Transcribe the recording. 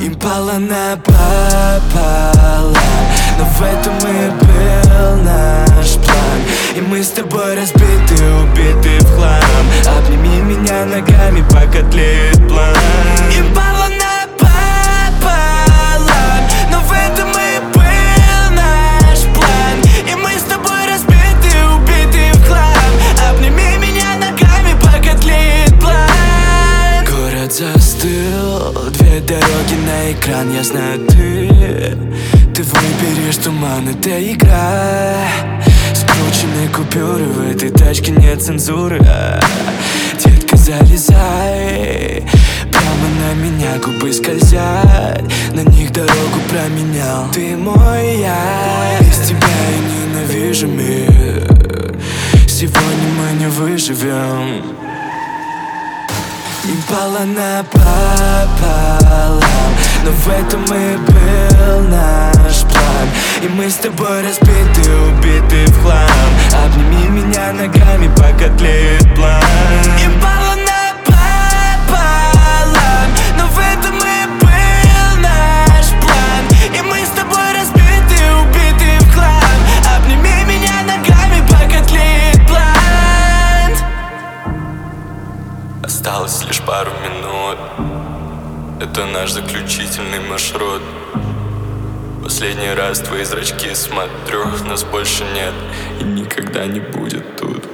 Импала напополам, но в этом и был наш план. И мы с тобой разбиты, убиты в хлам. Обними меня ногами, пока тлеет план. Импала напополам, но в этом и был наш план. И мы с тобой разбиты, убиты в хлам. Обними меня ногами, пока тлеет план. Город застыл, две дороги на экран. Я знаю, ты выберешь туман, это игра. Скрученные купюры, в этой тачке нет цензуры. Детка, залезай прямо на меня, губы скользят, на них дорогу променял. Ты мой я, без тебя я ненавижу мир. Сегодня мы не выживем. Импала напополам, но в этом и был наш план. И мы с тобой разбиты, убиты в хлам. Обними меня ногами, пока тлеет план. Импала напополам, но в этом и был наш план. И мы с тобой разбиты, убиты в хлам. Обними меня ногами, пока тлеет план. Осталось лишь пару минут, это наш заключительный маршрут. Последний раз твои зрачки смотрю, нас больше нет и никогда не будет тут.